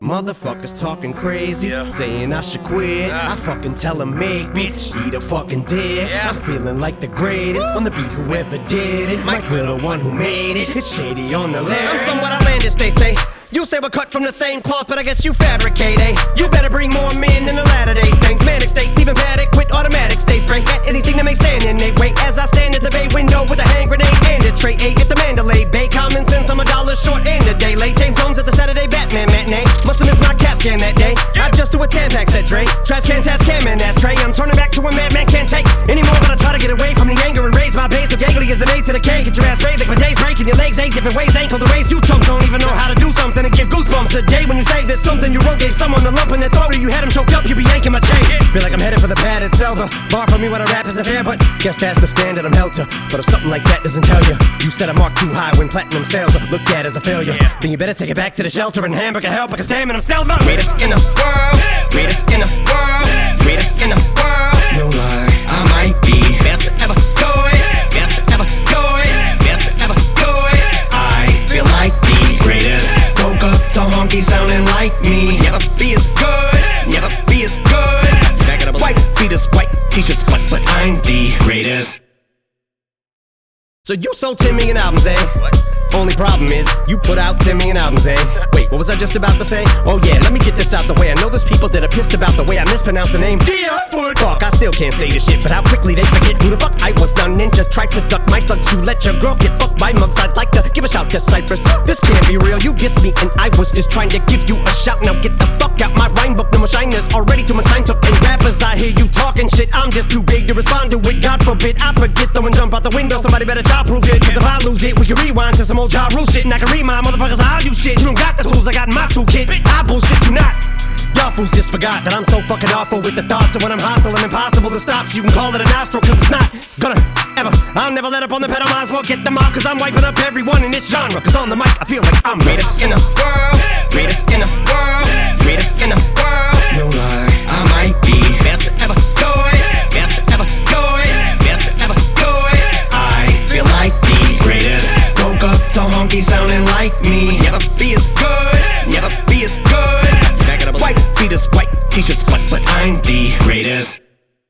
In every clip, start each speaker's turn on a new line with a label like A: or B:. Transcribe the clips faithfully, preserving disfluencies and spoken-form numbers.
A: Motherfuckers talking crazy, yeah. Saying I should quit. uh. I fucking tell them make me eat a fucking dick. yeah. I'm feeling like the greatest. On the beat, whoever did it Mike Will, the one who made it. It's shady on the lyrics. I'm somewhat outlandish, they say. You say we're cut from the same cloth, but I guess you fabricate, eh? You better bring more men than the Latter-day Saints. Manic state, Stephen Paddock with automatics. They spray at anything that may stand in their way. As I stand at the bay window with a hand grenade and a tray, A at the Mandalay Bay. Common sense, I'm a dollar short and a day late. James Holmes at the Saturday Batman matinee. Must've missed my CAT scan that day. I just do a Tampax, said Dre. Trash can, task cam, and ashtray. I'm turning back to a madman can't take anymore, but I try to get away from the anger and raise my base. So gangly as an A to the K. Get your ass sprayed like my days breaking your legs. Eight different ways, ankle to raise. You chumps don't even know how to do something and give goosebumps a day when you say there's something you wrote. Gave someone a lump in their throat or you had him choked up, you be yanking my chain. Feel like I'm headed for the padded cell. The bar for me when I rap isn't fair, but guess that's the standard I'm held to. But if something like that doesn't tell you, you set a mark too high when platinum sales are looked at as a failure, yeah. Then you better take it back to the shelter and hamburger help. Cause damn it, I'm still the greatest in the world, greatest in the world, greatest in the world. No lie, I might be best to ever do it, best to ever do it, best to ever do it. I feel like the greatest. Woke up to honky sounding like me. Never be as good, never be as good. Back it up, white beaters, white t-shirts, but, but I'm the greatest. So you sold ten million albums, eh? What? Only problem is, you put out ten million albums, eh? Wait, what was I just about to say? Oh yeah, let me get this out the way. I know there's people that are pissed about the way I mispronounce the name. Fuck, I still can't say this shit, but how quickly they forget who the fuck I was. Now ninja tried to duck my slugs. You let your girl get fucked by mugs. I'd like to give a shout to Cypress. This can't be real, you dissed me and I was just trying to give you a shout. Now get the fuck out my rhyme book. No more shiners, already too much time took. And rappers, I hear you talking shit. I'm just too big to respond to it. God forbid I forget though and jump out the window. Somebody better childproof it, cause if I lose it, we can rewind to some old Ja Rule shit. And I can remind motherfuckers how you shit. You don't got the tools I got in my toolkit. I bullshit you not. Y'all fools just forgot that I'm so fucking awful with the thoughts. And when I'm hostile, I'm impossible to stop. So you can call it a nostril, cause it's not gonna ever. I'll never let up on the pedal, might as well get them out. Cause I'm wiping up everyone in this genre. Cause on the mic, I feel like I'm greatest in the world, greatest in the world, greatest in the world. No lie, I might be best to ever do it, best to ever do it, best to ever do it. I feel like the greatest. Woke up to honky sounding like me. Never be as good, never be as good. Back it up, white beaters, white t-shirts, but, but I'm the greatest.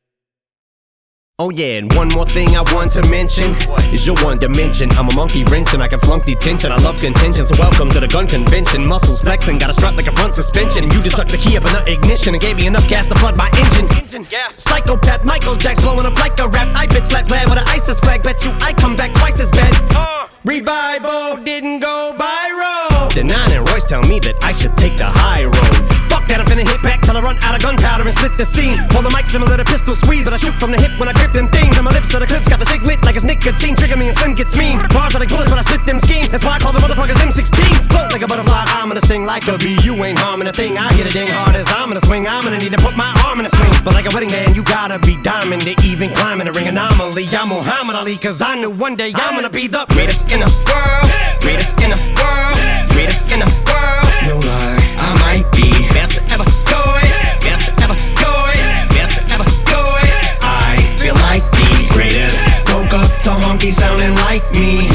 A: Oh yeah, and one more thing I want to mention is your one dimension. I'm a monkey wrench and I can flunk detention. I love contention, so welcome to the gun convention. Muscles flexing, got a strut like a front suspension. And you just stuck the key up in the ignition and gave me enough gas to flood my engine. Yeah. Psychopath Michael Jack's blowing up like a rap. I fit slap glad with an ISIS flag. Bet you I come back twice as bad. uh. Revival didn't go viral. Denon and Royce tell me that I should take the high road. Fuck that, I'm finna hit back till I run out of gunpowder and split the scene. Hold the mic similar to pistol squeeze, but I shoot from the hip when I grip them things. And my lips are the clips, got the cig lit like it's nicotine. Trigger me and Slim gets mean. Bars are like bullets when I split them schemes. That's why I call the motherfuckers M sixteens. Float like a butterfly, I'm gonna sting like a bee. You ain't harming a thing, I hit it dang hard as I'm gonna swing. I'm gonna need to put my arm in a sling. But like a wedding band, you gotta be diamond to even climb in the ring. Anomaly, I'm Muhammad Ali, cause I knew one day I'm gonna be the greatest in the world, greatest in the world, greatest in the world. No lie, I might be best to ever do it, best to ever do it, best to ever do it. I feel like the greatest. Woke up to honky sounding like me.